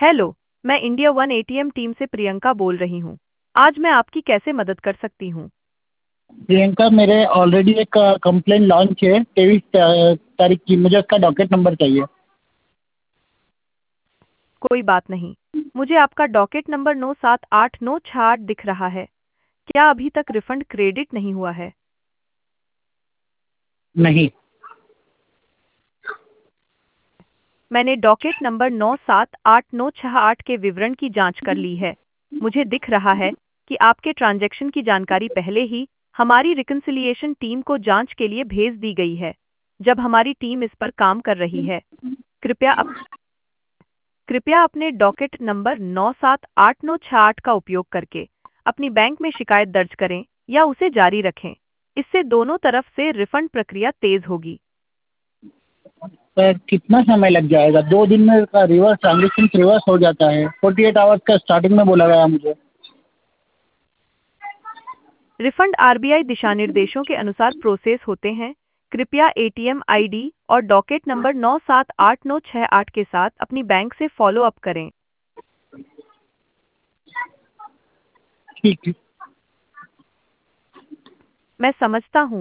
Hello, मैं India one ATM team से प्रियंका बोल रही हूँ। आज मैं आपकी कैसे मदद कर सकती हूँ? प्रियंका, मेरे ऑलरेडी एक कंप्लेंट लॉन्च है 23 तारीख की। मुझे उसका डॉकेट नंबर चाहिए। कोई बात नहीं। मुझे आपका डॉकेट नंबर 978968 दिख रहा है। क्या अभी तक रिफंड क्रेडिट नहीं हुआ है? नहीं। मैंने डॉकेट नंबर 978968 के विवरण की जांच कर ली है। मुझे दिख रहा है कि आपके ट्रांजैक्शन की जानकारी पहले ही हमारी रिकन्सिलिएशन टीम को जांच के लिए भेज दी गई है। जब हमारी टीम इस पर काम कर रही है, कृपया कृपया अपने डॉकेट नंबर 978968 का उपयोग करके अपनी बैंक में शिकायत दर्ज करें या उसे जारी रखें। इससे दोनों तरफ से रिफंड प्रक्रिया तेज होगी। पर कितना समय लग जाएगा? 2 दिन में का रिवर्स ट्रांजेक्शन रिवर्स हो जाता है। 48 आवर्स का स्टार्टिंग में बोला गया मुझे। रिफंड आरबीआई दिशानिर्देशों के अनुसार प्रोसेस होते हैं। कृपया एटीएम आईडी और डॉकेट नंबर 978968 के साथ अपनी बैंक से फॉलो अप करें। ठीक है। मैं समझता हूँ।